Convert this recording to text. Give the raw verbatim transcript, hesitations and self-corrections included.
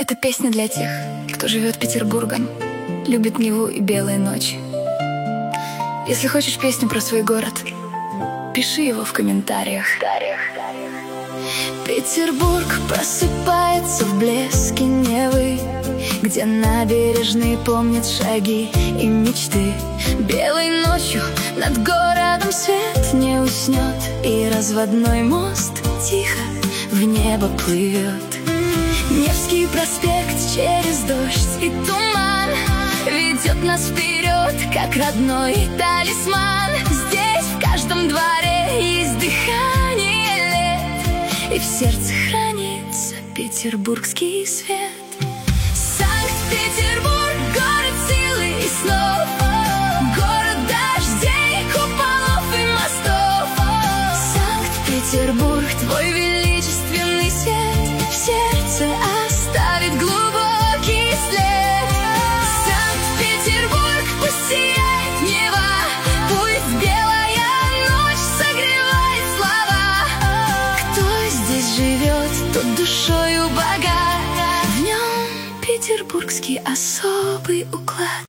Это песня для тех, кто живет Петербургом, любит Неву и белые ночи. Если хочешь песню про свой город, пиши его в комментариях. Петербург просыпается в блеске Невы, где набережные помнят шаги и мечты. Белой ночью над городом свет не уснет, и разводной мост тихо в небо плывет. Невский проспект через дождь и туман ведет нас вперед, как родной талисман. Здесь в каждом дворе есть дыхание лет, и в сердце хранится петербургский свет. Санкт-Петербург — город силы и снов, город дождей, куполов и мостов. Санкт-Петербург — твой величественный свет в сердце оставит глубокий след. Санкт-Петербург, пусть сияет Нева, пусть белая ночь согревает слова. Кто здесь живет, тот душою богат, в нем петербургский особый уклад.